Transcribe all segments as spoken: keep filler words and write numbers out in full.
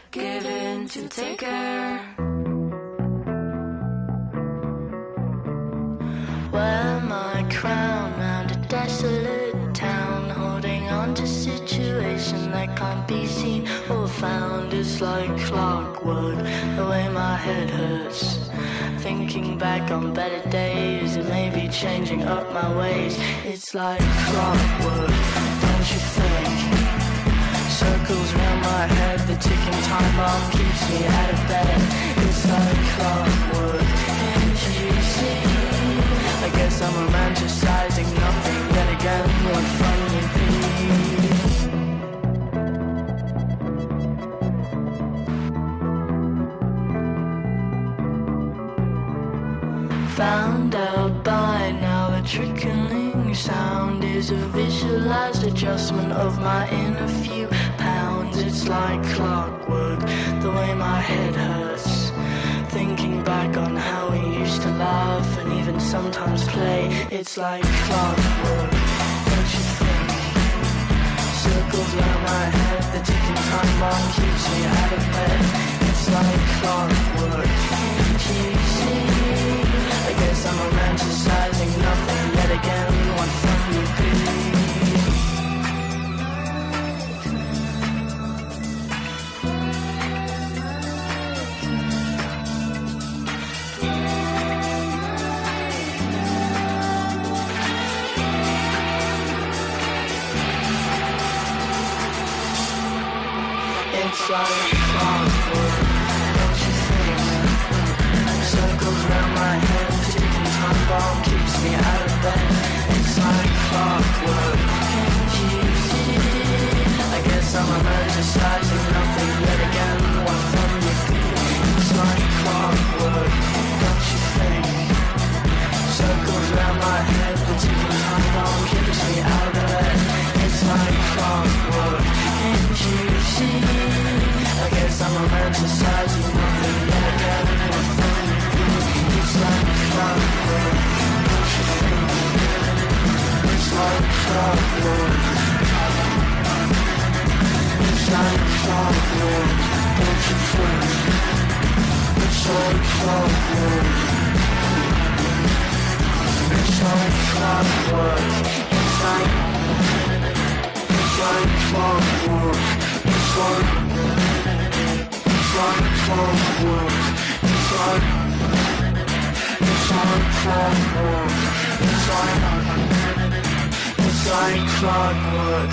given to taker. Wear my crown round a desolate town, holding on to situation that can't be seen or found. It's like clockwork, the way my head hurts, thinking back on better days and maybe changing up my ways. It's like clockwork, don't you think? Circles around my head, the ticking time bomb keeps me out of bed. It's like clockwork, can't you see? I guess I'm romanticizing nothing, then again, what fun would be. Found out by now the trickling sound is a visualized adjustment of my inner few pounds. It's like clockwork, the way my head hurts, thinking back on how we used to laugh and even sometimes play. It's like clockwork, don't you think? Circles around my head, the ticking time bomb keeps me out of bed. It's like clockwork, can't you see? I guess I'm romanticizing nothing yet again. What fun would be. It's like clockwork, don't you think? Circles around my head, the ticking time bomb keeps me out of bed. It's like clockwork, can't you see? I guess I'm romanticizing nothing yet again. What fun would be. It's like clockwork, don't you think? Circles around my head, the ticking time bomb keeps me out of bed. It's like clockwork, can't you see? I guess I'm romanticizing nothing yet again. What fun would be. It's like clockwork, don't you think? It's like clockwork. It's like clockwork, don't you think? It's like clockwork. It's like clockwork. It's like, it's like clockwork. It's like, it's like clockwork. It's like, it's like clockwork. It's like, it's like clockwork.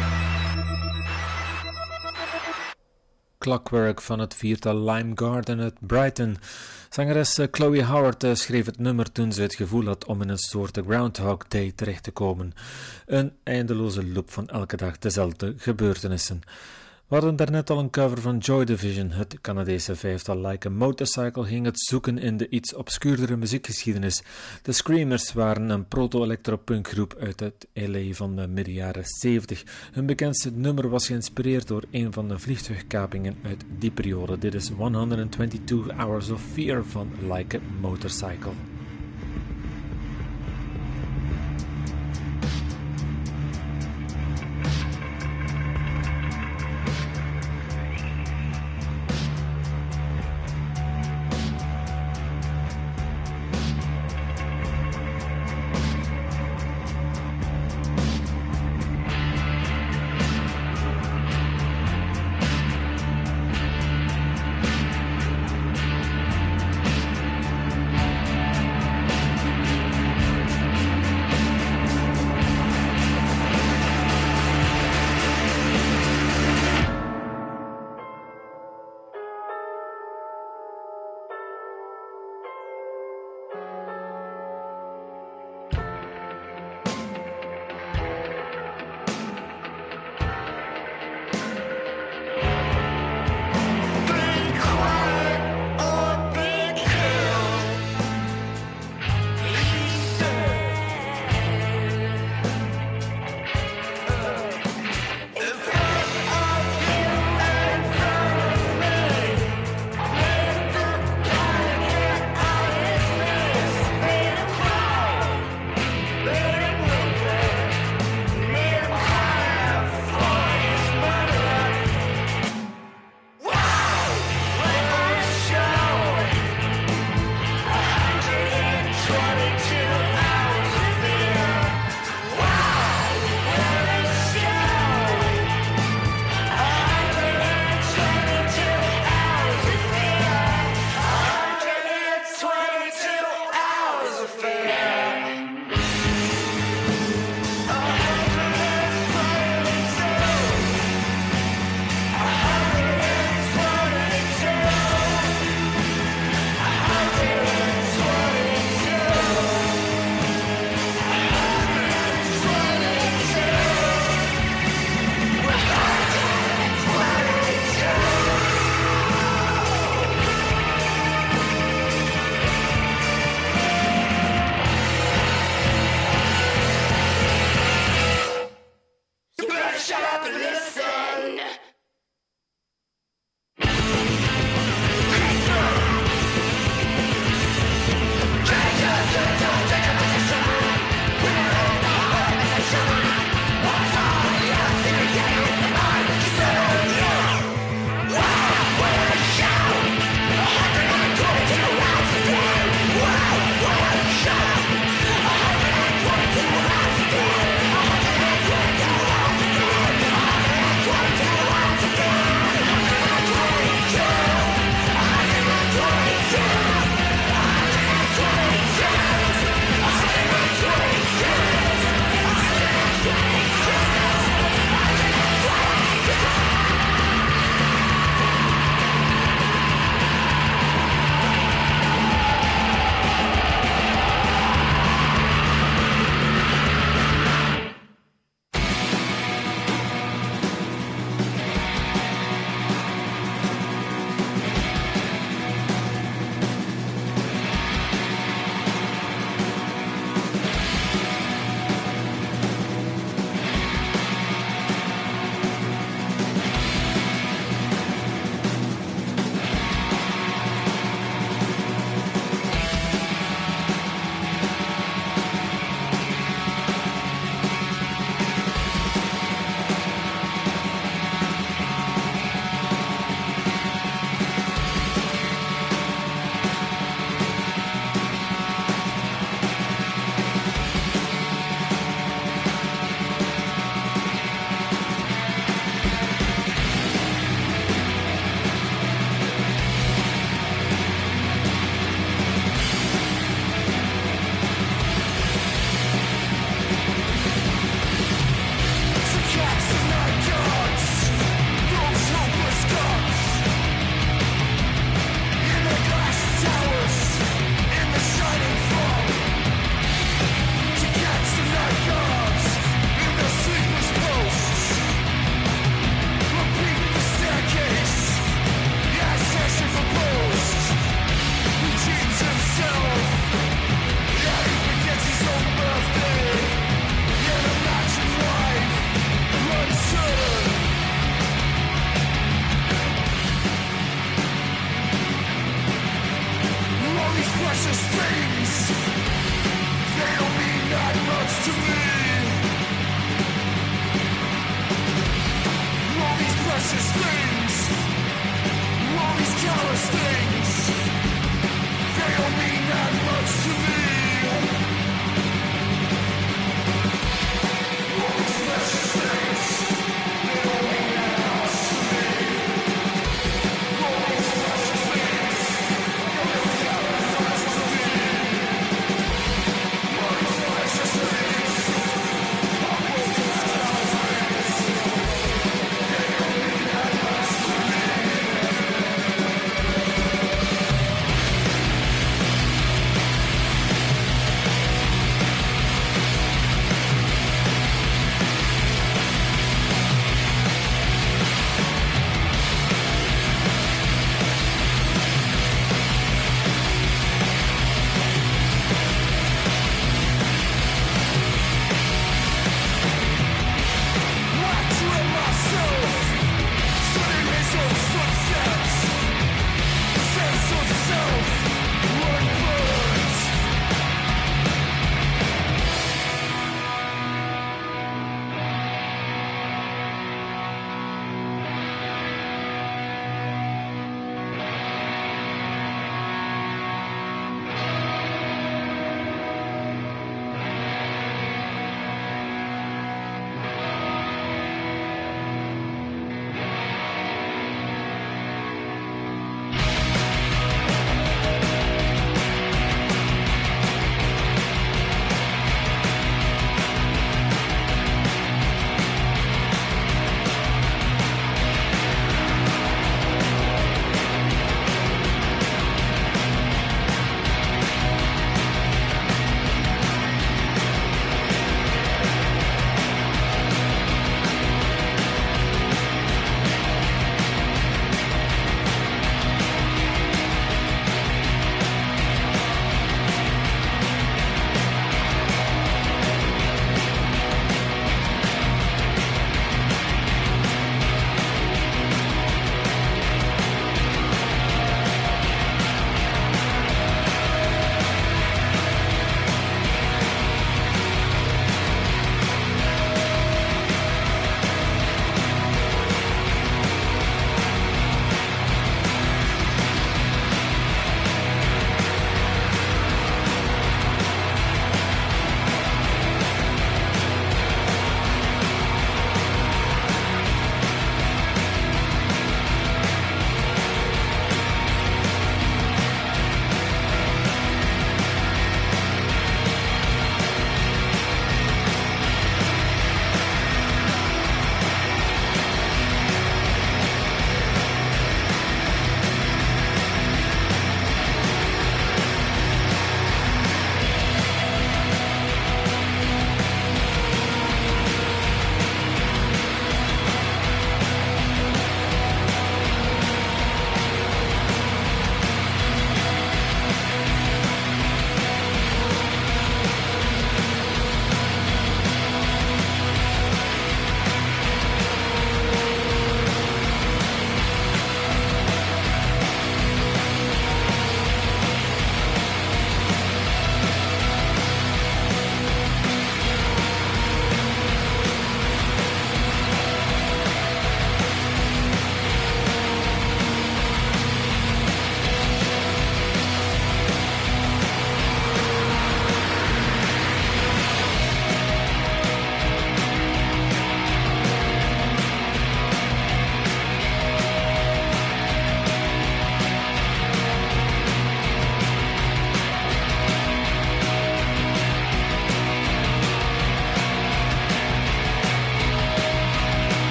Clockwork van het viertal Lime Garden uit Brighton. Zangeres Chloe Howard schreef het nummer toen ze het gevoel had om in een soort Groundhog Day terecht te komen. Een eindeloze loop van elke dag dezelfde gebeurtenissen. We hadden daarnet al een cover van Joy Division. Het Canadese vijftal Like a Motorcycle ging het zoeken in de iets obscuurdere muziekgeschiedenis. De Screamers waren een proto-electropunkgroep uit het L A van de midden jaren zeventig. Hun bekendste nummer was geïnspireerd door een van de vliegtuigkapingen uit die periode. Dit is honderdtweeëntwintig Hours of Fear van Like a Motorcycle. It's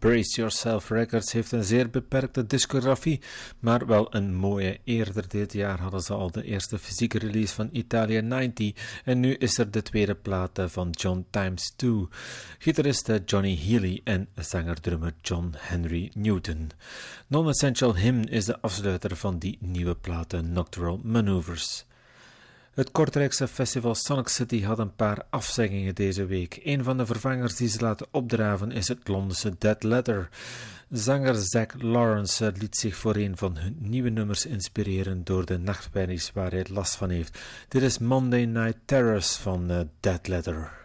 Brace Yourself Records heeft een zeer beperkte discografie, maar wel een mooie. Eerder dit jaar hadden ze al de eerste fysieke release van Italia negentig en nu is er de tweede plaat van John Times twee, gitarist Johnny Healy en zanger-drummer John Henry Newton. Non-Essential Hymn is de afsluiter van die nieuwe plaat, Nocturnal Maneuvers. Het Kortrijkse festival Sonic City had een paar afzeggingen deze week. Een van de vervangers die ze laten opdraven is het Londense Dead Letter. Zanger Zach Lawrence liet zich voor een van hun nieuwe nummers inspireren door de nachtmerries waar hij last van heeft. Dit is Monday Night Terrors van uh, Dead Letter.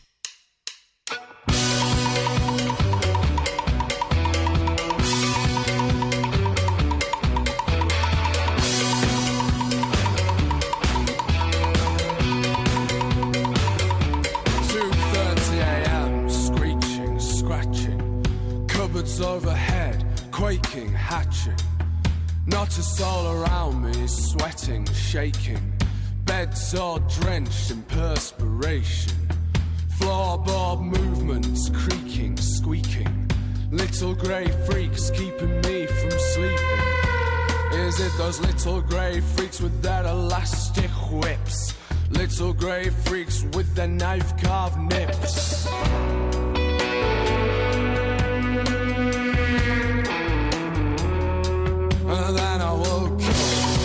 Overhead, quaking, hatching. Not a soul around me, sweating, shaking. Beds all drenched in perspiration. Floorboard movements, creaking, squeaking. Little grey freaks keeping me from sleeping. Is it those little grey freaks with their elastic whips? Little grey freaks with their knife-carved nips. And then I woke up.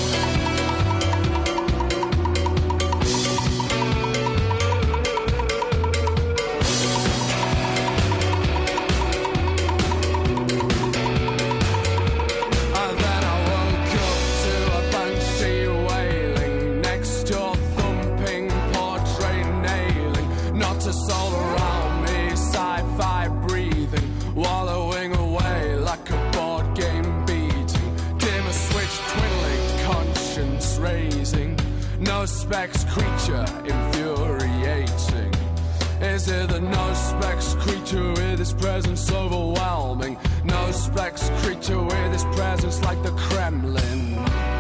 And then I woke up to a banshee wailing, next door thumping, portrait nailing. Not a soul around me, sci-fi breathing, wallowing away like a board game beating. Switch twiddling, conscience raising. No specs creature infuriating. Is it the no specs creature with his presence overwhelming? No specs creature with his presence like the Kremlin.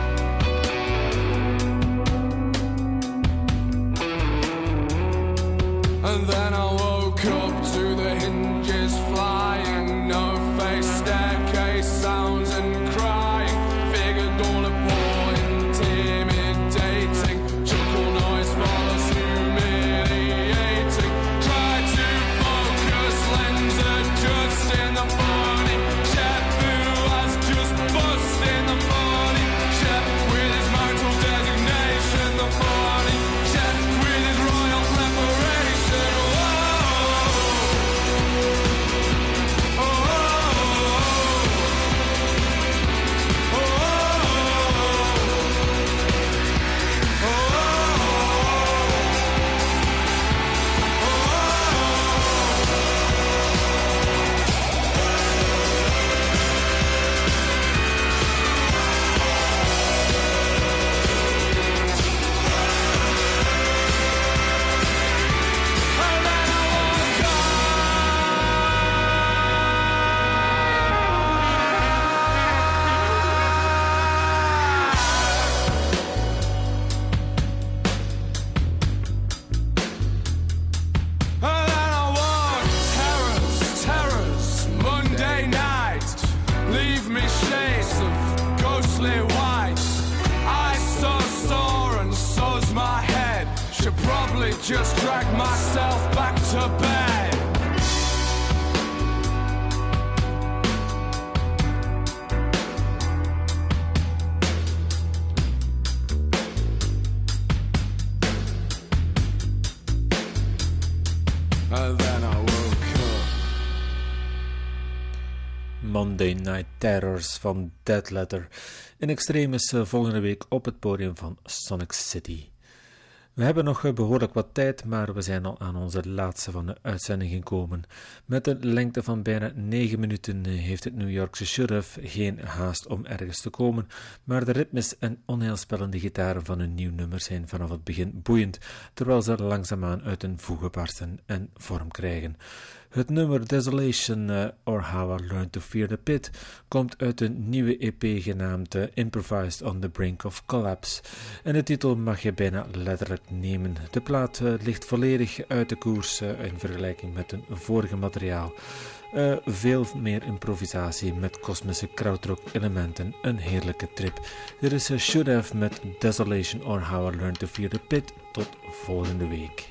And then I woke up to the hinges flying, no face, staircase, sounds and crying. Figured all a point, intimidating. Chuckle noise follows, humiliating. Try to focus, lens adjusting the body. Chef who has just bust in the body. Chef with his marital designation, the body. Chef with his royal preparation. Whoa. Oh. Just drag myself back to bed. And then I woke up. Monday Night Terrors van Dead Letter. In Extremis volgende week op het podium van Sonic City. We hebben nog behoorlijk wat tijd, maar we zijn al aan onze laatste van de uitzending gekomen. Met een lengte van bijna negen minuten heeft het New Yorkse Sheriff geen haast om ergens te komen, maar de ritmes en onheilspellende gitaren van hun nieuw nummer zijn vanaf het begin boeiend, terwijl ze langzaamaan uit hun voegen barsten en vorm krijgen. Het nummer Desolation uh, or How I Learned to Fear the Pit komt uit een nieuwe E P genaamd uh, Improvised on the Brink of Collapse. En de titel mag je bijna letterlijk nemen. De plaat uh, ligt volledig uit de koers uh, in vergelijking met hun vorige materiaal. Uh, veel meer improvisatie met kosmische krautrock elementen. Een heerlijke trip. Dit is uh, Should Have met Desolation or How I Learned to Fear the Pit. Tot volgende week.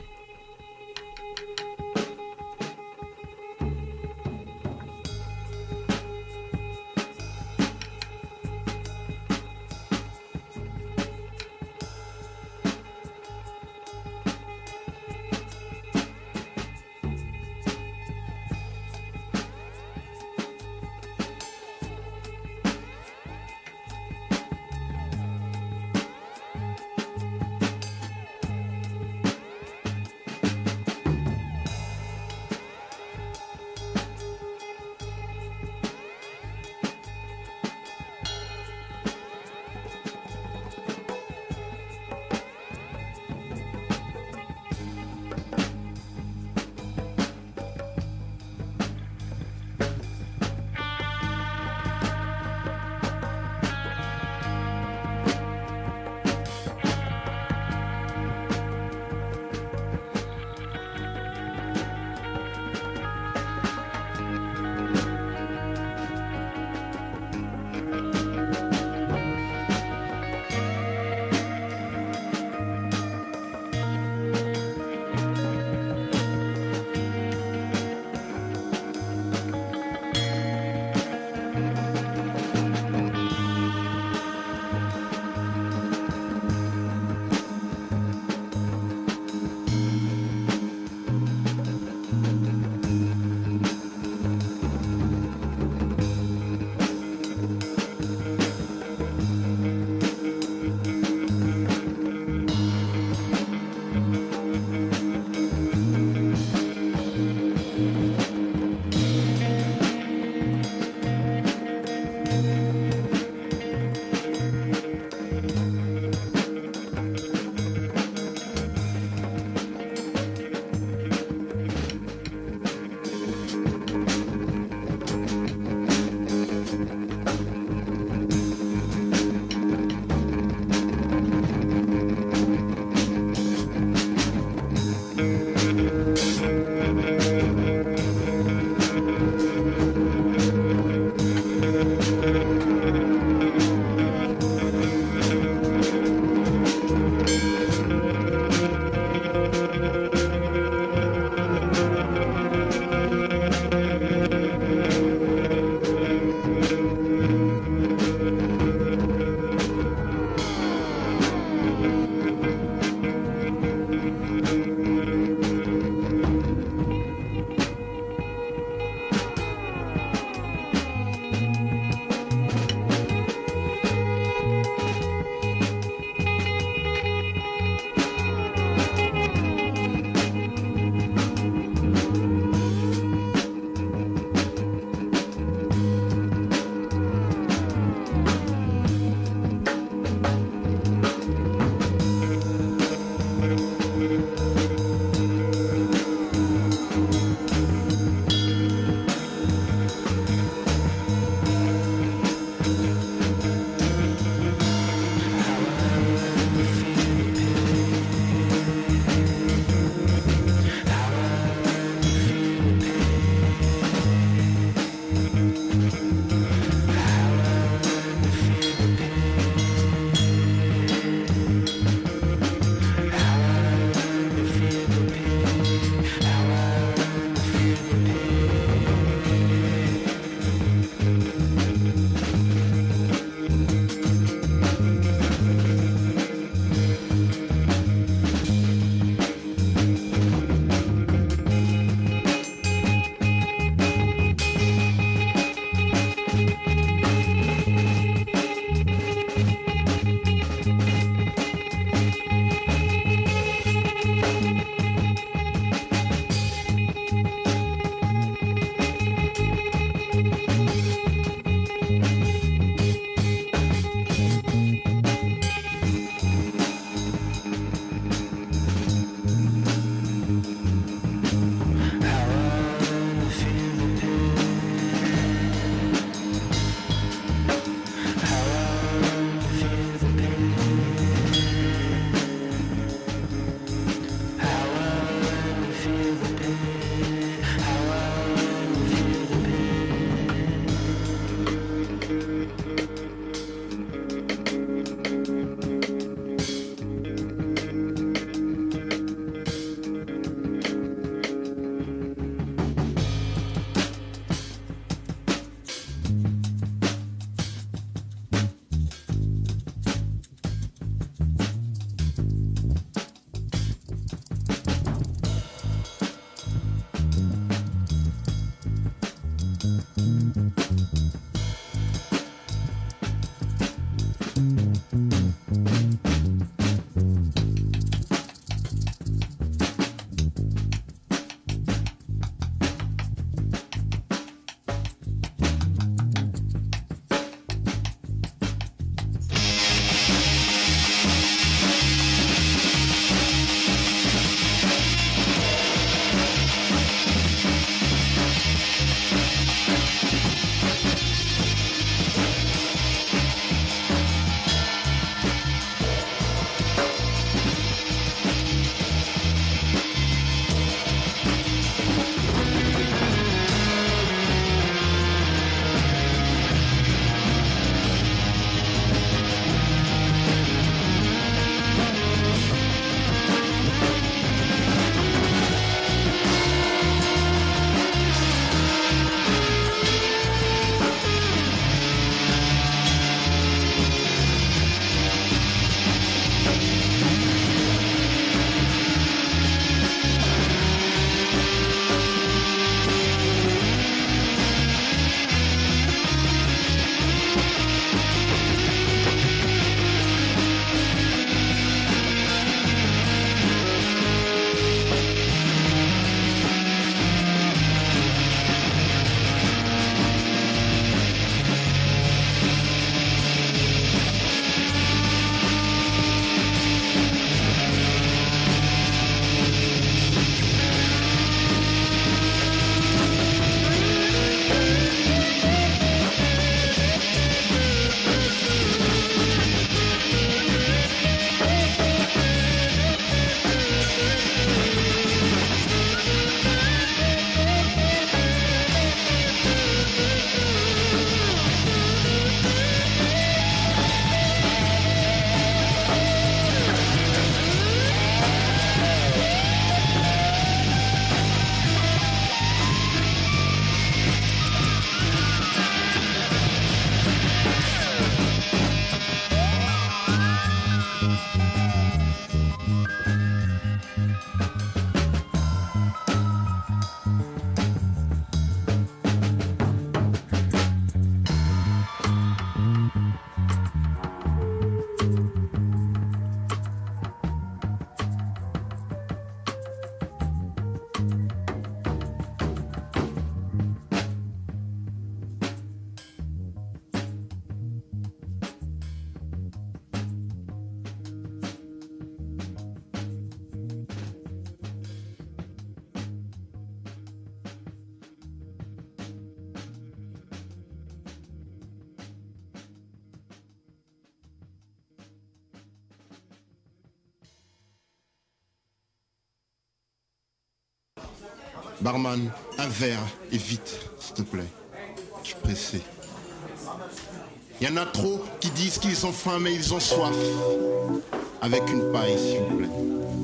Barman, un verre, et vite, s'il te plaît. Je suis pressé. Il y en a trop qui disent qu'ils ont faim mais ils ont soif. Avec une paille, s'il vous plaît.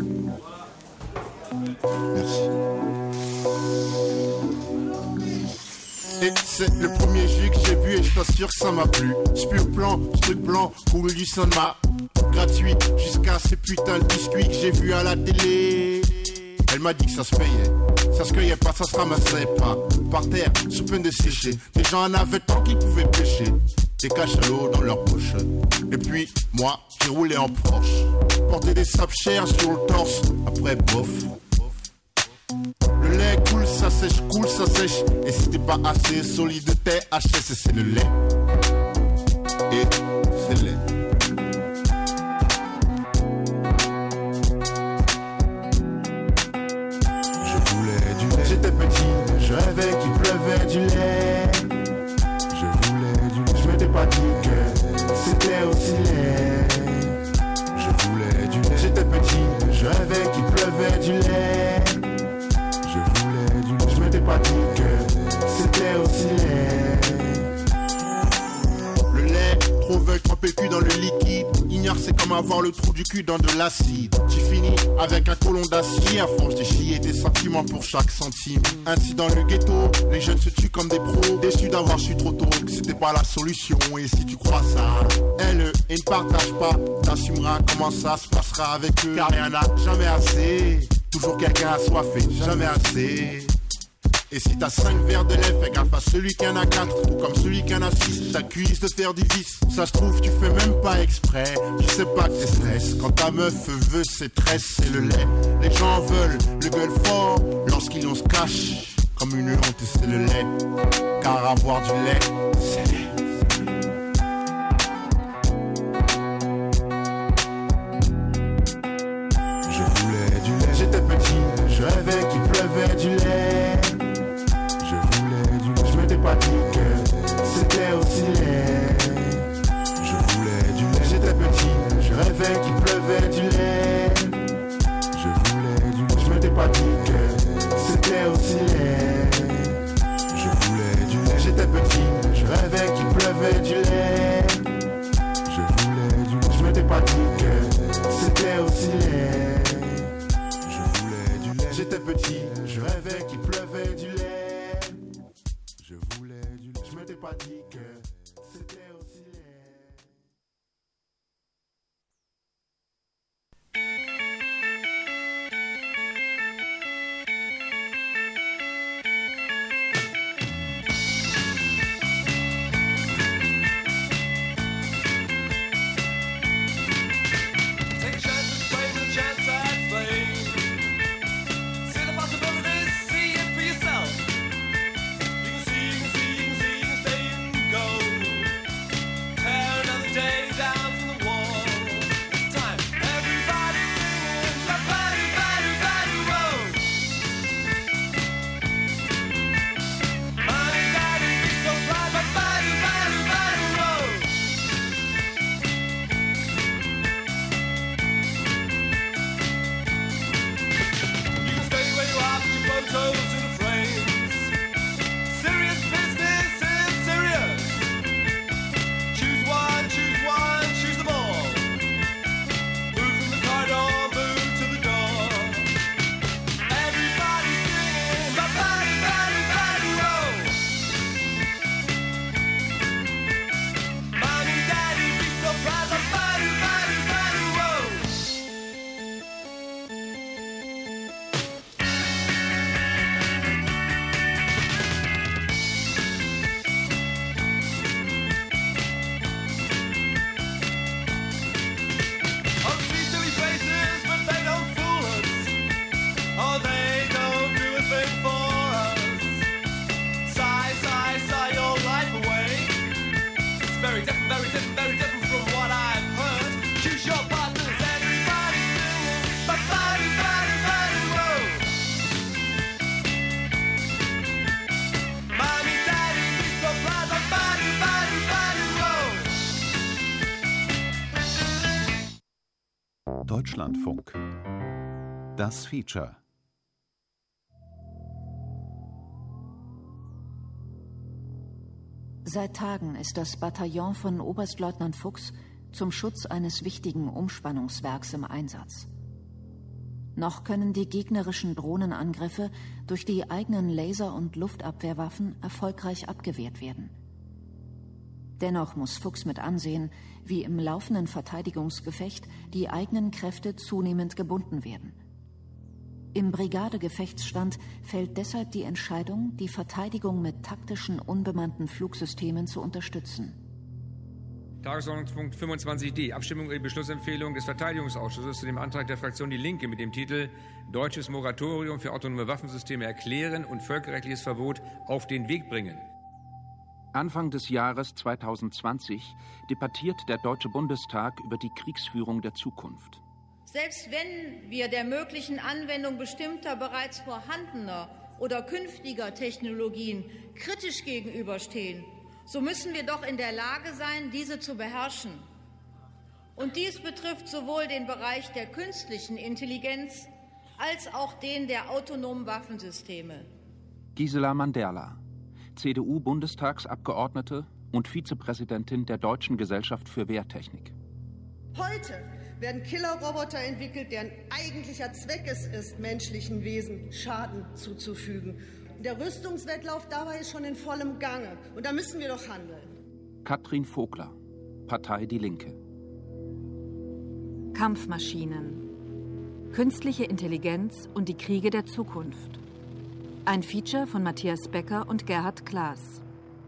Merci. Et c'est le premier jus que j'ai vu et je t'assure que ça m'a plu. Spur plan, truc blanc, cool du sonma. Gratuit jusqu'à ces putains de biscuits que j'ai vus à la télé. Elle m'a dit que ça se payait. Ça se cueillait pas, ça se ramassait pas. Par terre, sous peine de sécher. Les gens en avaient tant qu'ils pouvaient pêcher. Des cachalots dans leur poche. Et puis, moi, j'ai roulé en Porsche. Porté des sapes chères sur le torse. Après, bof. Le lait coule, ça sèche, coule, ça sèche. Et si t'es pas assez solide, t'es H S, c'est le lait. Et c'est le lait. J'étais petit, je rêvais qu'il pleuvait du lait. Je voulais du lait. Je m'étais pas dit que c'était aussi laid. Je voulais du lait. J'étais petit, je rêvais qu'il pleuvait du lait. Je voulais du lait. Je m'étais pas dit que c'était aussi laid. Le lait, trop veulent tremper le cul dans le liquide. Ignore, c'est comme avoir le trou du cul dans de l'acide. Tu finis avec un colon d'acier à force de chier tes sentiments pour chaque centime. Ainsi dans le ghetto, les jeunes se tuent comme des pros. Déçus d'avoir su trop tôt que c'était pas la solution. Et si tu crois ça, elle et ne partage pas, t'assumeras comment ça se passera avec eux. Car y'en a jamais assez. Toujours quelqu'un assoiffé, jamais assez. Et si t'as cinq verres de lait, fais gaffe à celui qui en a quatre. Ou comme celui qui en a six, t'accuses de faire du vice. Ça se trouve, tu fais même pas exprès. Tu sais pas que t'es stress. Quand ta meuf veut ses tresses, c'est le lait. Les gens veulent le gueule fort lorsqu'ils on se cache. Comme une honte, c'est le lait. Car avoir du lait, c'est lait. Je voulais du lait. J'étais petit, je rêvais qu'il pleuvait du lait. Pas dit que c'était aussi laid. Je voulais du lait. J'étais petit, je rêvais qu'il pleuvait du lait. Je voulais du lait. Je m'étais pas dit que c'était aussi laid. Je voulais du lait. J'étais petit, je rêvais qu'il pleuvait du lait. Je voulais du lait. Je m'étais pas dit que c'était aussi laid. Je voulais du lait. J'étais petit, je rêvais qu'il pleuvait du lait. Je m'étais pas dit que c'était aussi laid. Take a chance at fame and a chance at fame. See the possibilities, see it for yourself. You can see, you can see, you can see, you can stay and go. Tear another day down from the wall. It's time, everybody singing, ba ba do ba do ba do whoa. Mommy, daddy, be so proud, ba ba do ba do ba do whoa. You can stay where you are, put your photos in the frames. Serious business is serious. Choose one, choose one, choose them all. Move from the corridor, move to the door. Everybody singing, ba ba do ba do ba do oh. Mommy, daddy, be so proud, ba ba do ba do ba do oh. Oh, see silly faces, but they don't fool us. Oh, they don't do a thing for us. Sigh, sigh, sigh your life away. It's very different, very different, very different from what I've heard. Choose your partners, everybody singing, ba ba do ba do ba do oh. Mommy, daddy, be so proud, ba ba do ba do ba do oh. Deutschlandfunk. Das Feature. Seit Tagen ist das Bataillon von Oberstleutnant Fuchs zum Schutz eines wichtigen Umspannungswerks im Einsatz. Noch können die gegnerischen Drohnenangriffe durch die eigenen Laser- und Luftabwehrwaffen erfolgreich abgewehrt werden. Dennoch muss Fuchs mit ansehen, wie im laufenden Verteidigungsgefecht die eigenen Kräfte zunehmend gebunden werden. Im Brigadegefechtsstand fällt deshalb die Entscheidung, die Verteidigung mit taktischen unbemannten Flugsystemen zu unterstützen. Tagesordnungspunkt fünfundzwanzig d. Abstimmung über die Beschlussempfehlung des Verteidigungsausschusses zu dem Antrag der Fraktion Die Linke mit dem Titel Deutsches Moratorium für autonome Waffensysteme erklären und völkerrechtliches Verbot auf den Weg bringen. Anfang des Jahres zweitausendzwanzig debattiert der Deutsche Bundestag über die Kriegsführung der Zukunft. Selbst wenn wir der möglichen Anwendung bestimmter bereits vorhandener oder künftiger Technologien kritisch gegenüberstehen, so müssen wir doch in der Lage sein, diese zu beherrschen. Und dies betrifft sowohl den Bereich der künstlichen Intelligenz als auch den der autonomen Waffensysteme. Gisela Manderla, C D U-Bundestagsabgeordnete und Vizepräsidentin der Deutschen Gesellschaft für Wehrtechnik. Heute werden Killerroboter entwickelt, deren eigentlicher Zweck es ist, menschlichen Wesen Schaden zuzufügen. Der Rüstungswettlauf dabei ist schon in vollem Gange. Und da müssen wir doch handeln. Katrin Vogler, Partei Die Linke. Kampfmaschinen. Künstliche Intelligenz und die Kriege der Zukunft. Ein Feature von Matthias Becker und Gerhard Klaas.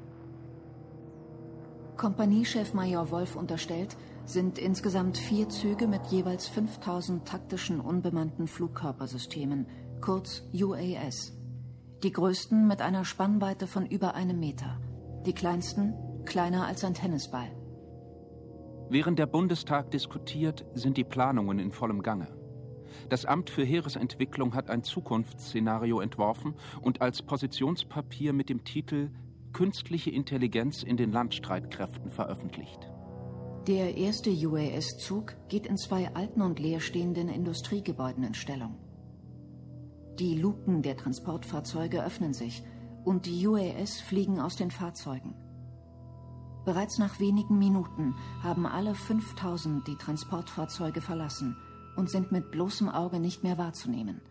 Kompaniechef Major Wolf unterstellt, sind insgesamt vier Züge mit jeweils fünftausend taktischen unbemannten Flugkörpersystemen, kurz U A S. Die größten mit einer Spannweite von über einem Meter, die kleinsten kleiner als ein Tennisball. Während der Bundestag diskutiert, sind die Planungen in vollem Gange. Das Amt für Heeresentwicklung hat ein Zukunftsszenario entworfen und als Positionspapier mit dem Titel Künstliche Intelligenz in den Landstreitkräften veröffentlicht. Der erste U A S-Zug geht in zwei alten und leerstehenden Industriegebäuden in Stellung. Die Luken der Transportfahrzeuge öffnen sich und die U A S fliegen aus den Fahrzeugen. Bereits nach wenigen Minuten haben alle fünftausend die Transportfahrzeuge verlassen und sind mit bloßem Auge nicht mehr wahrzunehmen.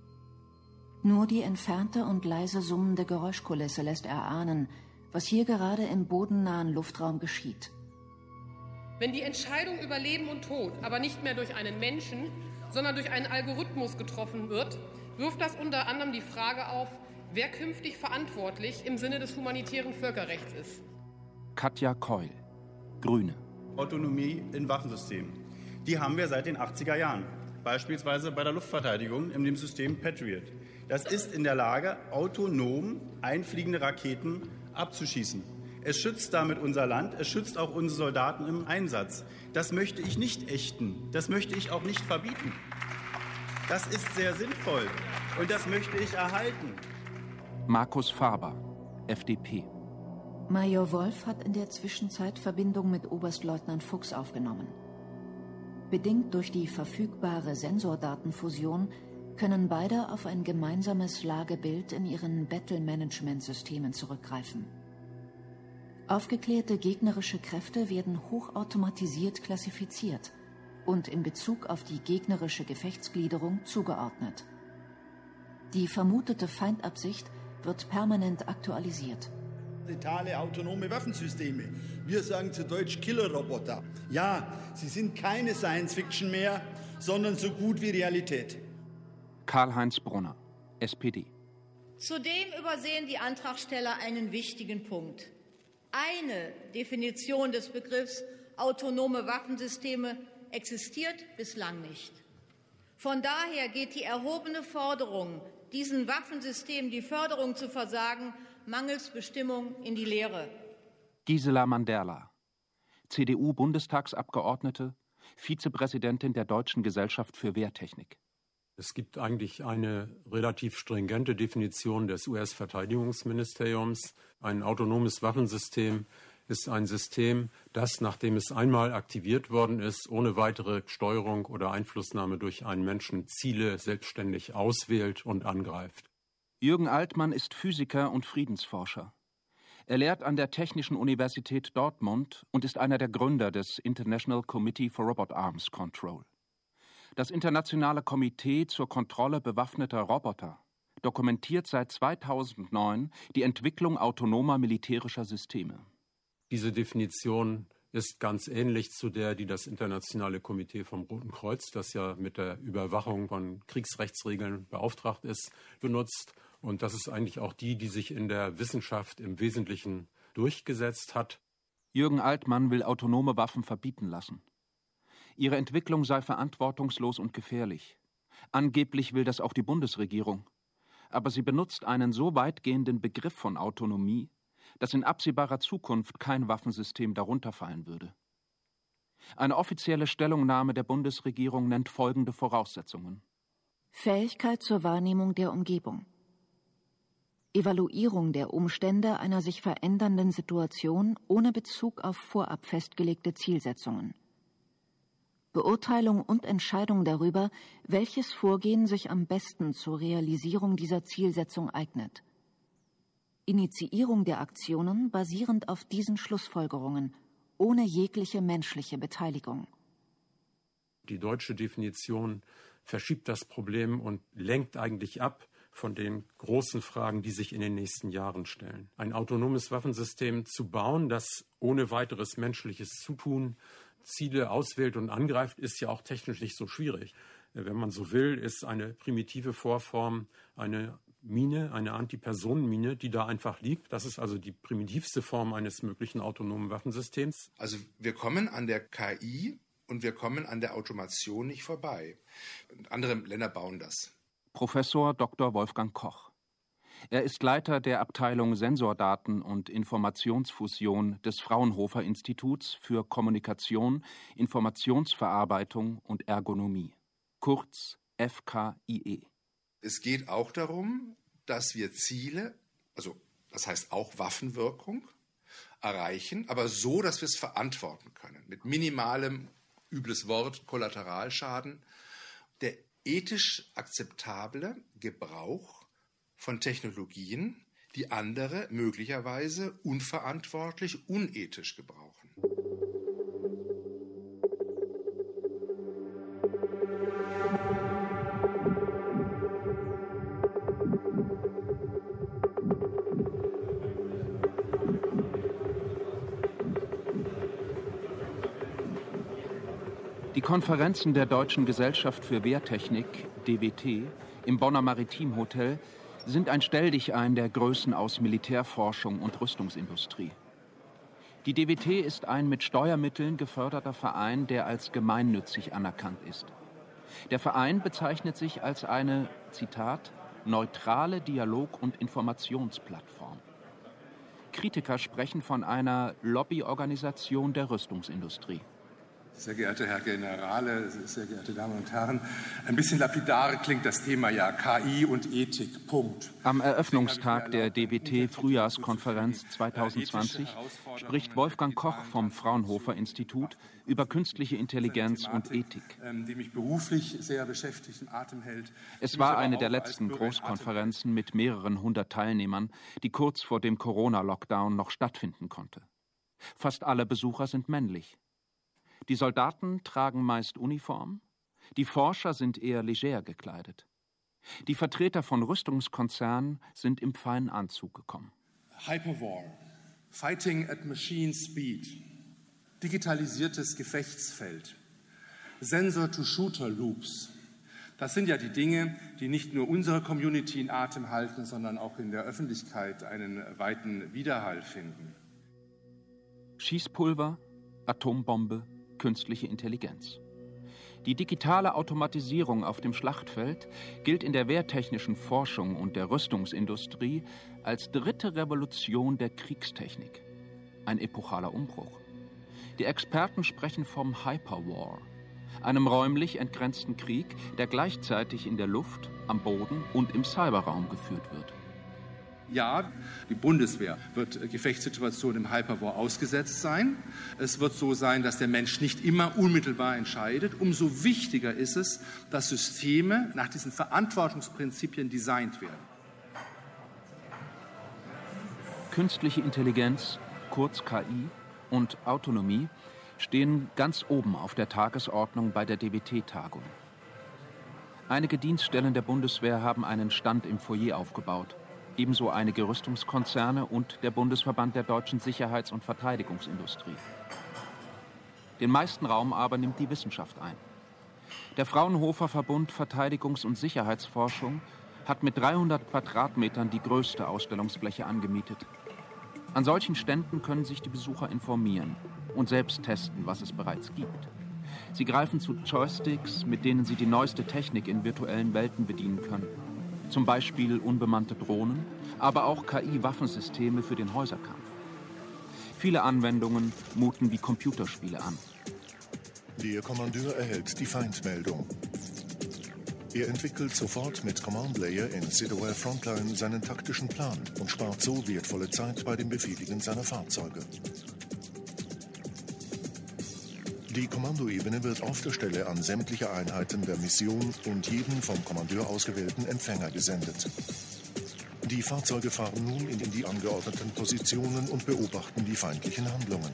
Nur die entfernte und leise summende Geräuschkulisse lässt erahnen, was hier gerade im bodennahen Luftraum geschieht. Wenn die Entscheidung über Leben und Tod aber nicht mehr durch einen Menschen, sondern durch einen Algorithmus getroffen wird, wirft das unter anderem die Frage auf, wer künftig verantwortlich im Sinne des humanitären Völkerrechts ist. Katja Keul, Grüne. Autonomie in Waffensystemen. Die haben wir seit den achtziger Jahren. Beispielsweise bei der Luftverteidigung in dem System Patriot. Das ist in der Lage, autonom einfliegende Raketen abzuschießen. Es schützt damit unser Land, es schützt auch unsere Soldaten im Einsatz. Das möchte ich nicht ächten, das möchte ich auch nicht verbieten. Das ist sehr sinnvoll und das möchte ich erhalten. Markus Faber, F D P. Major Wolf hat in der Zwischenzeit Verbindung mit Oberstleutnant Fuchs aufgenommen. Bedingt durch die verfügbare Sensordatenfusion können beide auf ein gemeinsames Lagebild in ihren Battle-Management-Systemen zurückgreifen. Aufgeklärte gegnerische Kräfte werden hochautomatisiert klassifiziert und in Bezug auf die gegnerische Gefechtsgliederung zugeordnet. Die vermutete Feindabsicht wird permanent aktualisiert. Letale autonome Waffensysteme. Wir sagen zu Deutsch Killerroboter. Ja, sie sind keine Science-Fiction mehr, sondern so gut wie Realität. Karl-Heinz Brunner, S P D. Zudem übersehen die Antragsteller einen wichtigen Punkt. Eine Definition des Begriffs autonome Waffensysteme existiert bislang nicht. Von daher geht die erhobene Forderung, diesen Waffensystemen die Förderung zu versagen, mangels Bestimmung in die Leere. Gisela Manderla, C D U-Bundestagsabgeordnete, Vizepräsidentin der Deutschen Gesellschaft für Wehrtechnik. Es gibt eigentlich eine relativ stringente Definition des U S-Verteidigungsministeriums. Ein autonomes Waffensystem ist ein System, das, nachdem es einmal aktiviert worden ist, ohne weitere Steuerung oder Einflussnahme durch einen Menschen Ziele selbstständig auswählt und angreift. Jürgen Altmann ist Physiker und Friedensforscher. Er lehrt an der Technischen Universität Dortmund und ist einer der Gründer des International Committee for Robot Arms Control. Das internationale Komitee zur Kontrolle bewaffneter Roboter dokumentiert seit zweitausendneun die Entwicklung autonomer militärischer Systeme. Diese Definition ist ganz ähnlich zu der, die das Internationale Komitee vom Roten Kreuz, das ja mit der Überwachung von Kriegsrechtsregeln beauftragt ist, benutzt. Und das ist eigentlich auch die, die sich in der Wissenschaft im Wesentlichen durchgesetzt hat. Jürgen Altmann will autonome Waffen verbieten lassen. Ihre Entwicklung sei verantwortungslos und gefährlich. Angeblich will das auch die Bundesregierung. Aber sie benutzt einen so weitgehenden Begriff von Autonomie, dass in absehbarer Zukunft kein Waffensystem darunter fallen würde. Eine offizielle Stellungnahme der Bundesregierung nennt folgende Voraussetzungen: Fähigkeit zur Wahrnehmung der Umgebung. Evaluierung der Umstände einer sich verändernden Situation ohne Bezug auf vorab festgelegte Zielsetzungen. Beurteilung und Entscheidung darüber, welches Vorgehen sich am besten zur Realisierung dieser Zielsetzung eignet. Initiierung der Aktionen basierend auf diesen Schlussfolgerungen, ohne jegliche menschliche Beteiligung. Die deutsche Definition verschiebt das Problem und lenkt eigentlich ab von den großen Fragen, die sich in den nächsten Jahren stellen. Ein autonomes Waffensystem zu bauen, das ohne weiteres menschliches Zutun Ziele auswählt und angreift, ist ja auch technisch nicht so schwierig. Wenn man so will, ist eine primitive Vorform eine Mine, eine Antipersonenmine, die da einfach liegt. Das ist also die primitivste Form eines möglichen autonomen Waffensystems. Also wir kommen an der K I und wir kommen an der Automation nicht vorbei. Andere Länder bauen das. Professor Doktor Wolfgang Koch. Er ist Leiter der Abteilung Sensordaten und Informationsfusion des Fraunhofer Instituts für Kommunikation, Informationsverarbeitung und Ergonomie, kurz F K I E. Es geht auch darum, dass wir Ziele, also das heißt auch Waffenwirkung, erreichen, aber so, dass wir es verantworten können, mit minimalem, übles Wort, Kollateralschaden. Der ethisch akzeptable Gebrauch von Technologien, die andere möglicherweise unverantwortlich, unethisch gebrauchen. Die Konferenzen der Deutschen Gesellschaft für Wehrtechnik, D W T, im Bonner Maritimhotel sind ein Stelldichein der Größen aus Militärforschung und Rüstungsindustrie. Die D W T ist ein mit Steuermitteln geförderter Verein, der als gemeinnützig anerkannt ist. Der Verein bezeichnet sich als eine, Zitat, neutrale Dialog- und Informationsplattform. Kritiker sprechen von einer Lobbyorganisation der Rüstungsindustrie. Sehr geehrter Herr Generale, sehr geehrte Damen und Herren, ein bisschen lapidar klingt das Thema ja, K I und Ethik, Punkt. Am Eröffnungstag der D W T-Frühjahrskonferenz zwanzig zwanzig spricht Wolfgang Koch vom Fraunhofer Institut über künstliche Intelligenz und Ethik. Die mich beruflich sehr beschäftigt, im Atem hält. Es war eine der letzten Großkonferenzen mit mehreren hundert Teilnehmern, die kurz vor dem Corona-Lockdown noch stattfinden konnte. Fast alle Besucher sind männlich. Die Soldaten tragen meist Uniform, die Forscher sind eher leger gekleidet. Die Vertreter von Rüstungskonzernen sind im feinen Anzug gekommen. Hyperwar, Fighting at Machine Speed, digitalisiertes Gefechtsfeld, Sensor-to-Shooter-Loops. Das sind ja die Dinge, die nicht nur unsere Community in Atem halten, sondern auch in der Öffentlichkeit einen weiten Widerhall finden. Schießpulver, Atombombe, künstliche Intelligenz. Die digitale Automatisierung auf dem Schlachtfeld gilt in der wehrtechnischen Forschung und der Rüstungsindustrie als dritte Revolution der Kriegstechnik. Ein epochaler Umbruch. Die Experten sprechen vom Hyperwar, einem räumlich entgrenzten Krieg, der gleichzeitig in der Luft, am Boden und im Cyberraum geführt wird. Ja, die Bundeswehr wird Gefechtssituationen im Hyperwar ausgesetzt sein. Es wird so sein, dass der Mensch nicht immer unmittelbar entscheidet. Umso wichtiger ist es, dass Systeme nach diesen Verantwortungsprinzipien designt werden. Künstliche Intelligenz, kurz K I, und Autonomie stehen ganz oben auf der Tagesordnung bei der D B T-Tagung. Einige Dienststellen der Bundeswehr haben einen Stand im Foyer aufgebaut, ebenso einige Rüstungskonzerne und der Bundesverband der deutschen Sicherheits- und Verteidigungsindustrie. Den meisten Raum aber nimmt die Wissenschaft ein. Der Fraunhofer Verbund Verteidigungs- und Sicherheitsforschung hat mit dreihundert Quadratmetern die größte Ausstellungsfläche angemietet. An solchen Ständen können sich die Besucher informieren und selbst testen, was es bereits gibt. Sie greifen zu Joysticks, mit denen sie die neueste Technik in virtuellen Welten bedienen können. Zum Beispiel unbemannte Drohnen, aber auch K I-Waffensysteme für den Häuserkampf. Viele Anwendungen muten wie Computerspiele an. Der Kommandeur erhält die Feindmeldung. Er entwickelt sofort mit Command Layer in Cityware Frontline seinen taktischen Plan und spart so wertvolle Zeit bei dem Befehligen seiner Fahrzeuge. Die Kommandoebene wird auf der Stelle an sämtliche Einheiten der Mission und jeden vom Kommandeur ausgewählten Empfänger gesendet. Die Fahrzeuge fahren nun in die angeordneten Positionen und beobachten die feindlichen Handlungen.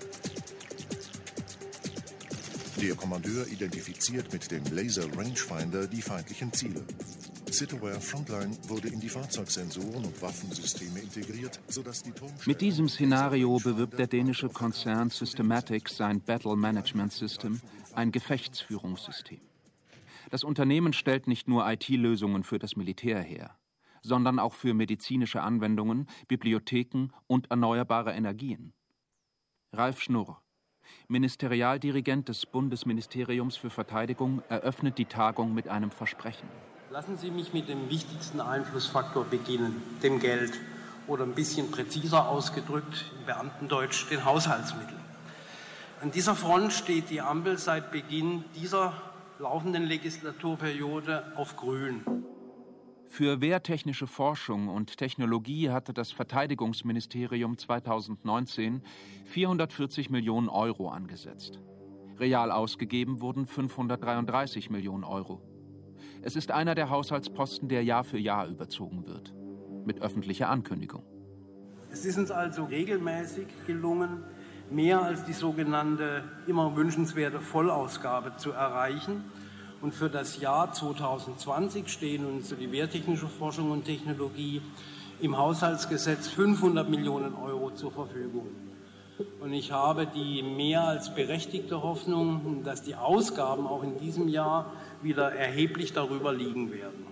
Der Kommandeur identifiziert mit dem Laser Rangefinder die feindlichen Ziele. Cityware Frontline wurde in die Fahrzeugsensoren und Waffensysteme integriert, sodass die Turmstellen... Mit diesem Szenario bewirbt der dänische Konzern Systematics sein Battle Management System, ein Gefechtsführungssystem. Das Unternehmen stellt nicht nur I T-Lösungen für das Militär her, sondern auch für medizinische Anwendungen, Bibliotheken und erneuerbare Energien. Ralf Schnurr, Ministerialdirigent des Bundesministeriums für Verteidigung, eröffnet die Tagung mit einem Versprechen. Lassen Sie mich mit dem wichtigsten Einflussfaktor beginnen, dem Geld. Oder ein bisschen präziser ausgedrückt, im Beamtendeutsch, den Haushaltsmitteln. An dieser Front steht die Ampel seit Beginn dieser laufenden Legislaturperiode auf Grün. Für wehrtechnische Forschung und Technologie hatte das Verteidigungsministerium zweitausendneunzehn vierhundertvierzig Millionen Euro angesetzt. Real ausgegeben wurden fünfhundertdreiunddreißig Millionen Euro. Es ist einer der Haushaltsposten, der Jahr für Jahr überzogen wird, mit öffentlicher Ankündigung. Es ist uns also regelmäßig gelungen, mehr als die sogenannte immer wünschenswerte Vollausgabe zu erreichen. Und für das Jahr zweitausendzwanzig stehen uns für die wehrtechnische Forschung und Technologie im Haushaltsgesetz fünfhundert Millionen Euro zur Verfügung. Und ich habe die mehr als berechtigte Hoffnung, dass die Ausgaben auch in diesem Jahr wieder erheblich darüber liegen werden.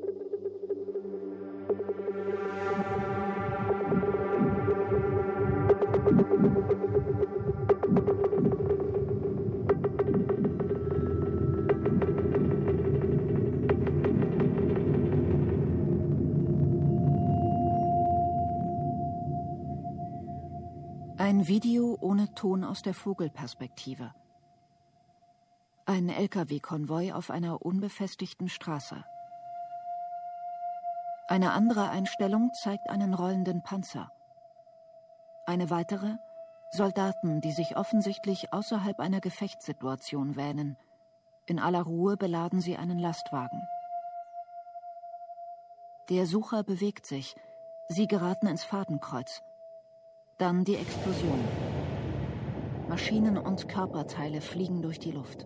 Ein Video ohne Ton aus der Vogelperspektive. Ein L K W-Konvoi auf einer unbefestigten Straße. Eine andere Einstellung zeigt einen rollenden Panzer. Eine weitere, Soldaten, die sich offensichtlich außerhalb einer Gefechtssituation wähnen. In aller Ruhe beladen sie einen Lastwagen. Der Sucher bewegt sich. Sie geraten ins Fadenkreuz. Dann die Explosion. Maschinen und Körperteile fliegen durch die Luft.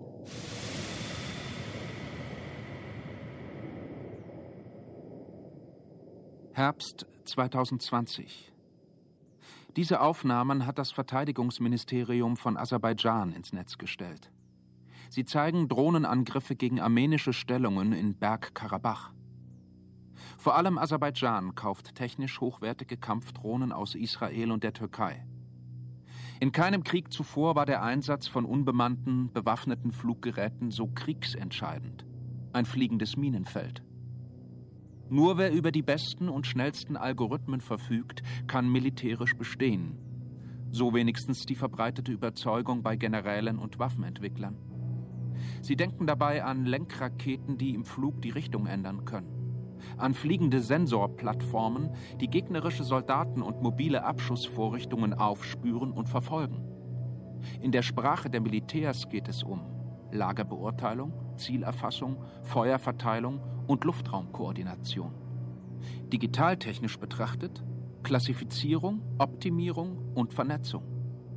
Herbst zweitausendzwanzig. Diese Aufnahmen hat das Verteidigungsministerium von Aserbaidschan ins Netz gestellt. Sie zeigen Drohnenangriffe gegen armenische Stellungen in Bergkarabach. Vor allem Aserbaidschan kauft technisch hochwertige Kampfdrohnen aus Israel und der Türkei. In keinem Krieg zuvor war der Einsatz von unbemannten, bewaffneten Fluggeräten so kriegsentscheidend. Ein fliegendes Minenfeld. Nur wer über die besten und schnellsten Algorithmen verfügt, kann militärisch bestehen. So wenigstens die verbreitete Überzeugung bei Generälen und Waffenentwicklern. Sie denken dabei an Lenkraketen, die im Flug die Richtung ändern können. An fliegende Sensorplattformen, die gegnerische Soldaten und mobile Abschussvorrichtungen aufspüren und verfolgen. In der Sprache der Militärs geht es um Lagebeurteilung, Zielerfassung, Feuerverteilung und Luftraumkoordination. Digitaltechnisch betrachtet Klassifizierung, Optimierung und Vernetzung.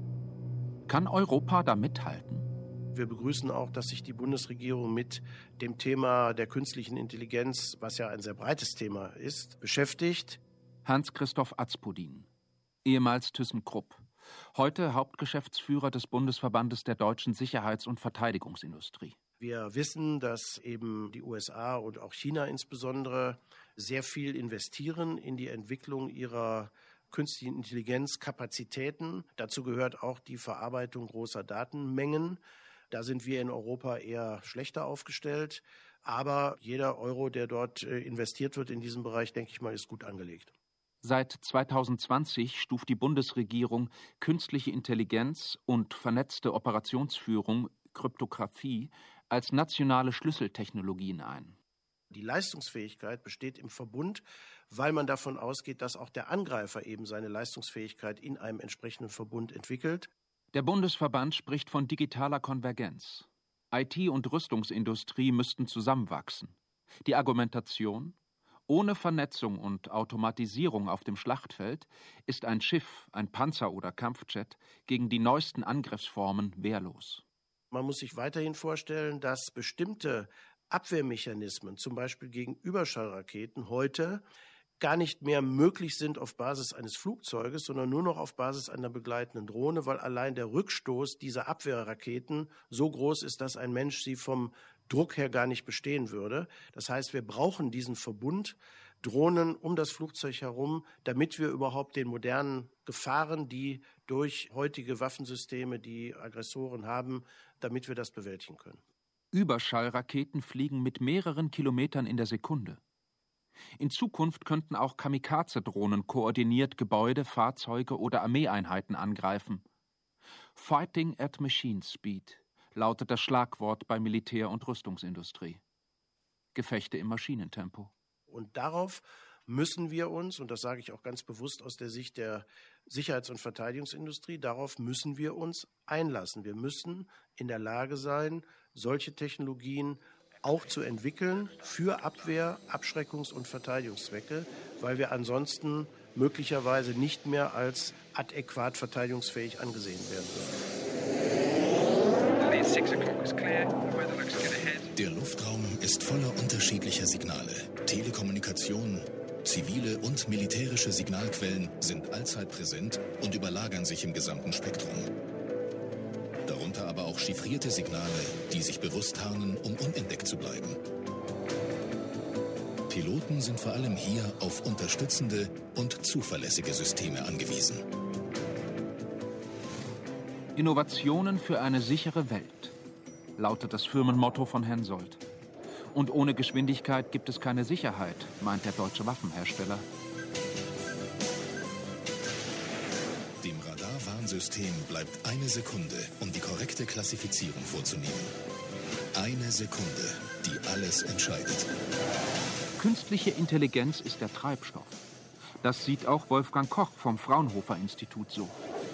Kann Europa da mithalten? Wir begrüßen auch, dass sich die Bundesregierung mit dem Thema der künstlichen Intelligenz, was ja ein sehr breites Thema ist, beschäftigt. Hans-Christoph Azpodin, ehemals ThyssenKrupp, heute Hauptgeschäftsführer des Bundesverbandes der deutschen Sicherheits- und Verteidigungsindustrie. Wir wissen, dass eben die U S A und auch China insbesondere sehr viel investieren in die Entwicklung ihrer künstlichen Intelligenzkapazitäten. Dazu gehört auch die Verarbeitung großer Datenmengen. Da sind wir in Europa eher schlechter aufgestellt. Aber jeder Euro, der dort investiert wird in diesem Bereich, denke ich mal, ist gut angelegt. Seit zweitausendzwanzig stuft die Bundesregierung künstliche Intelligenz und vernetzte Operationsführung, Kryptographie, als nationale Schlüsseltechnologien ein. Die Leistungsfähigkeit besteht im Verbund, weil man davon ausgeht, dass auch der Angreifer eben seine Leistungsfähigkeit in einem entsprechenden Verbund entwickelt. Der Bundesverband spricht von digitaler Konvergenz. I T- und Rüstungsindustrie müssten zusammenwachsen. Die Argumentation: Ohne Vernetzung und Automatisierung auf dem Schlachtfeld ist ein Schiff, ein Panzer oder Kampfjet gegen die neuesten Angriffsformen wehrlos. Man muss sich weiterhin vorstellen, dass bestimmte Abwehrmechanismen, zum Beispiel gegen Überschallraketen, heute gar nicht mehr möglich sind auf Basis eines Flugzeuges, sondern nur noch auf Basis einer begleitenden Drohne, weil allein der Rückstoß dieser Abwehrraketen so groß ist, dass ein Mensch sie vom Druck her gar nicht bestehen würde. Das heißt, wir brauchen diesen Verbund Drohnen um das Flugzeug herum, damit wir überhaupt den modernen Gefahren, die durch heutige Waffensysteme die Aggressoren haben, damit wir das bewältigen können. Überschallraketen fliegen mit mehreren Kilometern in der Sekunde. In Zukunft könnten auch Kamikaze-Drohnen koordiniert Gebäude, Fahrzeuge oder Armeeeinheiten angreifen. Fighting at Machine Speed lautet das Schlagwort bei Militär- und Rüstungsindustrie. Gefechte im Maschinentempo. Und darauf müssen wir uns, und das sage ich auch ganz bewusst aus der Sicht der Sicherheits- und Verteidigungsindustrie, darauf müssen wir uns einlassen. Wir müssen in der Lage sein, solche Technologien auch zu entwickeln für Abwehr-, Abschreckungs- und Verteidigungszwecke, weil wir ansonsten möglicherweise nicht mehr als adäquat verteidigungsfähig angesehen werden würden. Der Luftraum ist voller unterschiedlicher Signale. Telekommunikation, zivile und militärische Signalquellen sind allzeit präsent und überlagern sich im gesamten Spektrum. Darunter aber auch chiffrierte Signale, die sich bewusst tarnen, um unentdeckt zu bleiben. Piloten sind vor allem hier auf unterstützende und zuverlässige Systeme angewiesen. Innovationen für eine sichere Welt, lautet das Firmenmotto von Hensoldt. Und ohne Geschwindigkeit gibt es keine Sicherheit, meint der deutsche Waffenhersteller. Dem Radarwarnsystem bleibt eine Sekunde, um die korrekte Klassifizierung vorzunehmen. Eine Sekunde, die alles entscheidet. Künstliche Intelligenz ist der Treibstoff. Das sieht auch Wolfgang Koch vom Fraunhofer-Institut so.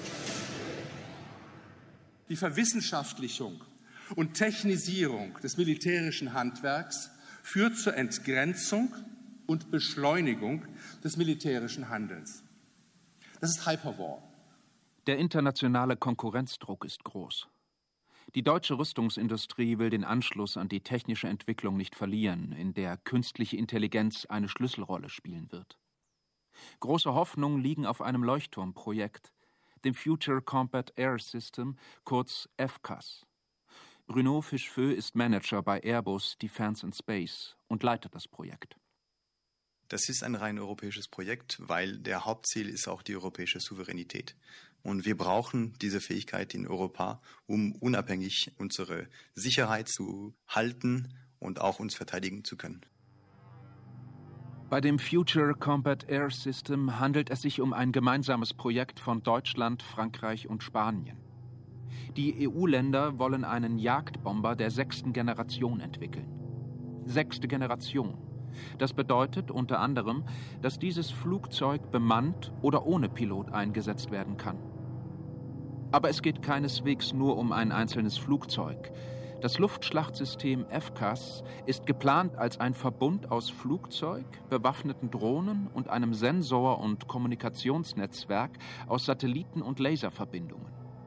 Die Verwissenschaftlichung und Technisierung des militärischen Handwerks führt zur Entgrenzung und Beschleunigung des militärischen Handelns. Das ist Hyperwar. Der internationale Konkurrenzdruck ist groß. Die deutsche Rüstungsindustrie will den Anschluss an die technische Entwicklung nicht verlieren, in der künstliche Intelligenz eine Schlüsselrolle spielen wird. Große Hoffnungen liegen auf einem Leuchtturmprojekt, dem Future Combat Air System, kurz F C A S. Bruno Fichefeu ist Manager bei Airbus Defence and Space und leitet das Projekt. Das ist ein rein europäisches Projekt, weil der Hauptziel ist auch die europäische Souveränität. Und wir brauchen diese Fähigkeit in Europa, um unabhängig unsere Sicherheit zu halten und auch uns verteidigen zu können. Bei dem Future Combat Air System handelt es sich um ein gemeinsames Projekt von Deutschland, Frankreich und Spanien. Die E U-Länder wollen einen Jagdbomber der sechsten Generation entwickeln. Sechste Generation. Das bedeutet unter anderem, dass dieses Flugzeug bemannt oder ohne Pilot eingesetzt werden kann. Aber es geht keineswegs nur um ein einzelnes Flugzeug. Das Luftschlachtsystem F C A S ist geplant als ein Verbund aus Flugzeug, bewaffneten Drohnen und einem Sensor- und Kommunikationsnetzwerk aus Satelliten- und Laserverbindungen.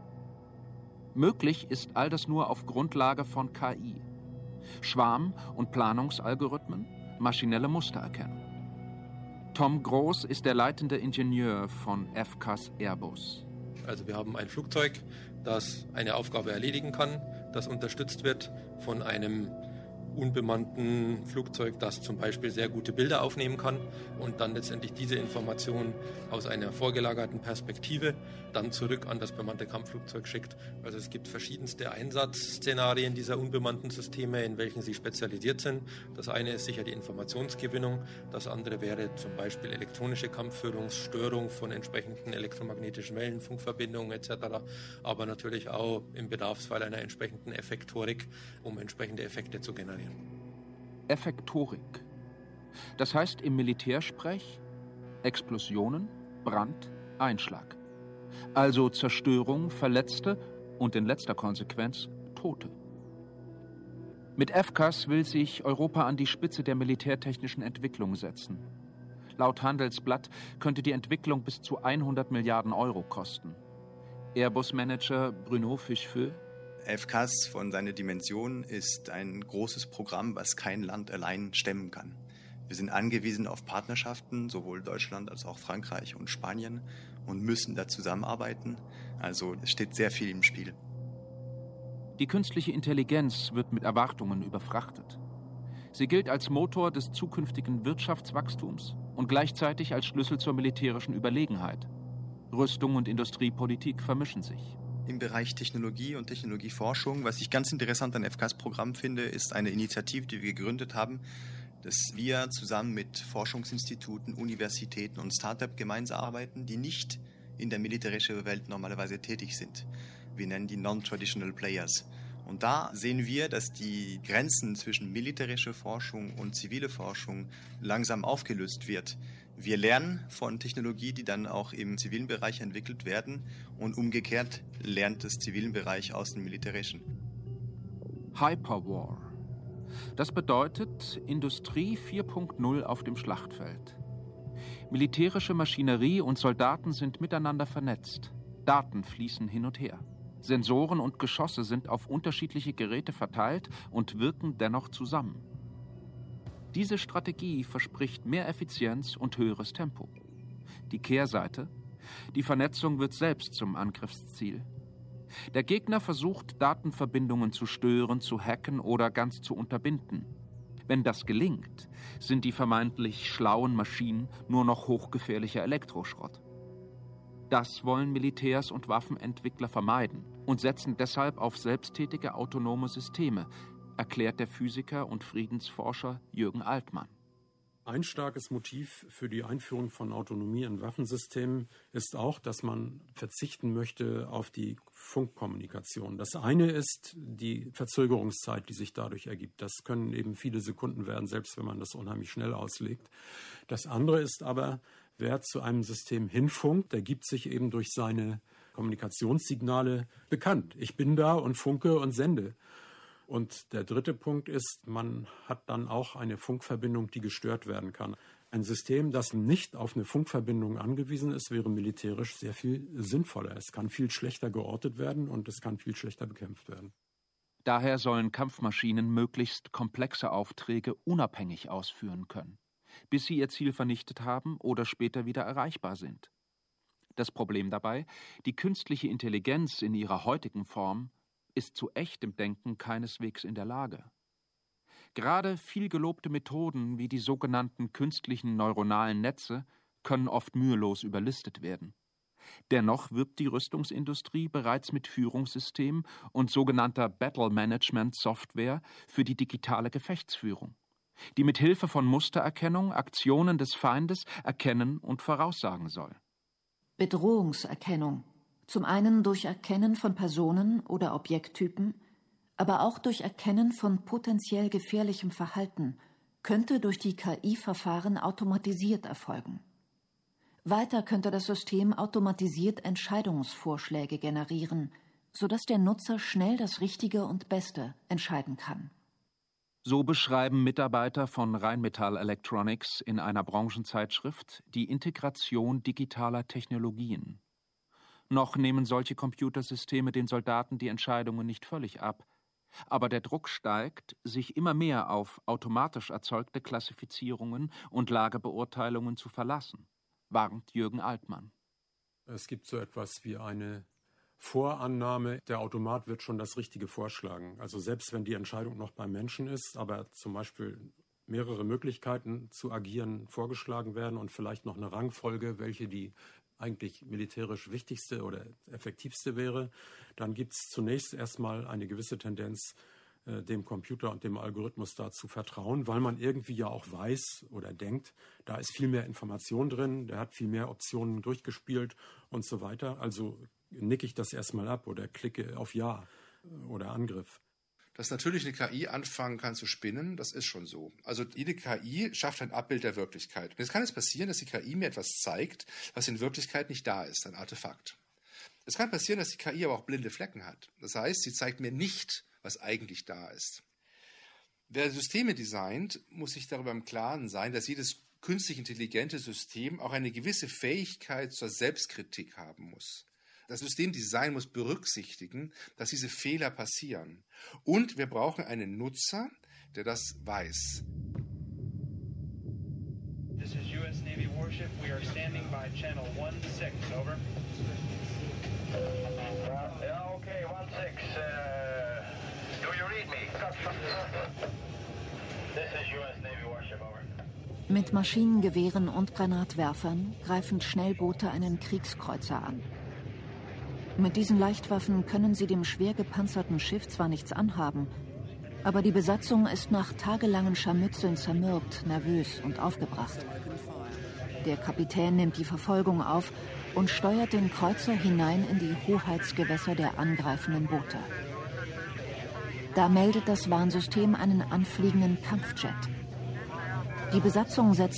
Möglich ist all das nur auf Grundlage von K I, Schwarm- und Planungsalgorithmen, maschinelle Mustererkennung. Tom Groß ist der leitende Ingenieur von F C A S Airbus. Also wir haben ein Flugzeug, das eine Aufgabe erledigen kann, das unterstützt wird von einem unbemannten Flugzeug, das zum Beispiel sehr gute Bilder aufnehmen kann und dann letztendlich diese Informationen aus einer vorgelagerten Perspektive dann zurück an das bemannte Kampfflugzeug schickt. Also es gibt verschiedenste Einsatzszenarien dieser unbemannten Systeme, in welchen sie spezialisiert sind. Das eine ist sicher die Informationsgewinnung, das andere wäre zum Beispiel elektronische Kampfführung, Störung von entsprechenden elektromagnetischen Wellen, Funkverbindungen et cetera, aber natürlich auch im Bedarfsfall einer entsprechenden Effektorik, um entsprechende Effekte zu generieren. Effektorik. Das heißt im Militärsprech Explosionen, Brand, Einschlag. Also Zerstörung, Verletzte und in letzter Konsequenz Tote. Mit F C A S will sich Europa an die Spitze der militärtechnischen Entwicklung setzen. Laut Handelsblatt könnte die Entwicklung bis zu hundert Milliarden Euro kosten. Airbus-Manager Bruno Fichefeu: F C A S von seiner Dimension ist ein großes Programm, was kein Land allein stemmen kann. Wir sind angewiesen auf Partnerschaften, sowohl Deutschland als auch Frankreich und Spanien, und müssen da zusammenarbeiten. Also es steht sehr viel im Spiel. Die künstliche Intelligenz wird mit Erwartungen überfrachtet. Sie gilt als Motor des zukünftigen Wirtschaftswachstums und gleichzeitig als Schlüssel zur militärischen Überlegenheit. Rüstung und Industriepolitik vermischen sich. Im Bereich Technologie und Technologieforschung, was ich ganz interessant an F C A S-Programm finde, ist eine Initiative, die wir gegründet haben, dass wir zusammen mit Forschungsinstituten, Universitäten und Start-up gemeinsam arbeiten, die nicht in der militärischen Welt normalerweise tätig sind. Wir nennen die Non-Traditional Players. Und da sehen wir, dass die Grenzen zwischen militärischer Forschung und zivile Forschung langsam aufgelöst wird. Wir lernen von Technologie, die dann auch im zivilen Bereich entwickelt werden, und umgekehrt lernt das zivilen Bereich aus dem militärischen. Hyperwar. Das bedeutet Industrie vier Punkt null auf dem Schlachtfeld. Militärische Maschinerie und Soldaten sind miteinander vernetzt. Daten fließen hin und her. Sensoren und Geschosse sind auf unterschiedliche Geräte verteilt und wirken dennoch zusammen. Diese Strategie verspricht mehr Effizienz und höheres Tempo. Die Kehrseite: die Vernetzung wird selbst zum Angriffsziel. Der Gegner versucht, Datenverbindungen zu stören, zu hacken oder ganz zu unterbinden. Wenn das gelingt, sind die vermeintlich schlauen Maschinen nur noch hochgefährlicher Elektroschrott. Das wollen Militärs und Waffenentwickler vermeiden und setzen deshalb auf selbsttätige autonome Systeme, erklärt der Physiker und Friedensforscher Jürgen Altmann. Ein starkes Motiv für die Einführung von Autonomie in Waffensystemen ist auch, dass man verzichten möchte auf die Funkkommunikation. Das eine ist die Verzögerungszeit, die sich dadurch ergibt. Das können eben viele Sekunden werden, selbst wenn man das unheimlich schnell auslegt. Das andere ist aber, wer zu einem System hinfunkt, der gibt sich eben durch seine Kommunikationssignale bekannt. Ich bin da und funke und sende. Und der dritte Punkt ist, man hat dann auch eine Funkverbindung, die gestört werden kann. Ein System, das nicht auf eine Funkverbindung angewiesen ist, wäre militärisch sehr viel sinnvoller. Es kann viel schlechter geortet werden und es kann viel schlechter bekämpft werden. Daher sollen Kampfmaschinen möglichst komplexe Aufträge unabhängig ausführen können, bis sie ihr Ziel vernichtet haben oder später wieder erreichbar sind. Das Problem dabei: die künstliche Intelligenz in ihrer heutigen Form ist zu echtem Denken keineswegs in der Lage. Gerade viel gelobte Methoden wie die sogenannten künstlichen neuronalen Netze können oft mühelos überlistet werden. Dennoch wirbt die Rüstungsindustrie bereits mit Führungssystemen und sogenannter Battle-Management-Software für die digitale Gefechtsführung, die mit Hilfe von Mustererkennung Aktionen des Feindes erkennen und voraussagen soll. Bedrohungserkennung. Zum einen durch Erkennen von Personen oder Objekttypen, aber auch durch Erkennen von potenziell gefährlichem Verhalten, könnte durch die K I-Verfahren automatisiert erfolgen. Weiter könnte das System automatisiert Entscheidungsvorschläge generieren, sodass der Nutzer schnell das Richtige und Beste entscheiden kann. So beschreiben Mitarbeiter von Rheinmetall Electronics in einer Branchenzeitschrift die Integration digitaler Technologien. Noch nehmen solche Computersysteme den Soldaten die Entscheidungen nicht völlig ab, aber der Druck steigt, sich immer mehr auf automatisch erzeugte Klassifizierungen und Lagebeurteilungen zu verlassen, warnt Jürgen Altmann. Es gibt so etwas wie eine Vorannahme, der Automat wird schon das Richtige vorschlagen. Also selbst wenn die Entscheidung noch beim Menschen ist, aber zum Beispiel mehrere Möglichkeiten zu agieren vorgeschlagen werden und vielleicht noch eine Rangfolge, welche die eigentlich militärisch wichtigste oder effektivste wäre, dann gibt es zunächst erstmal eine gewisse Tendenz, äh, dem Computer und dem Algorithmus da zu vertrauen, weil man irgendwie ja auch weiß oder denkt, da ist viel mehr Information drin, der hat viel mehr Optionen durchgespielt und so weiter. Also nicke ich das erstmal ab oder klicke auf Ja oder Angriff. Dass natürlich eine K I anfangen kann zu spinnen, das ist schon so. Also jede K I schafft ein Abbild der Wirklichkeit. Und jetzt kann es passieren, dass die K I mir etwas zeigt, was in Wirklichkeit nicht da ist, ein Artefakt. Es kann passieren, dass die K I aber auch blinde Flecken hat. Das heißt, sie zeigt mir nicht, was eigentlich da ist. Wer Systeme designt, muss sich darüber im Klaren sein, dass jedes künstlich intelligente System auch eine gewisse Fähigkeit zur Selbstkritik haben muss. Das Systemdesign muss berücksichtigen, dass diese Fehler passieren. Und wir brauchen einen Nutzer, der das weiß. This is U S Navy warship. We are standing by channel one six, over. Yeah, okay, one six. Uh, do you read me? This is U S Navy warship, over. Mit Maschinengewehren und Granatwerfern greifen Schnellboote einen Kriegskreuzer an. Mit diesen Leichtwaffen können sie dem schwer gepanzerten Schiff zwar nichts anhaben, aber die Besatzung ist nach tagelangen Scharmützeln zermürbt, nervös und aufgebracht. Der Kapitän nimmt die Verfolgung auf und steuert den Kreuzer hinein in die Hoheitsgewässer der angreifenden Boote. Da meldet das Warnsystem einen anfliegenden Kampfjet. Die Besatzung setzt